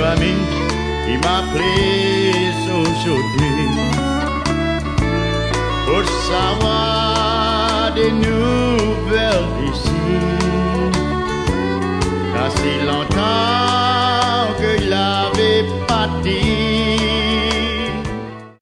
amis qui m'appelait aujourd'hui pour savoir des nouvelles d'ici. Car si longtemps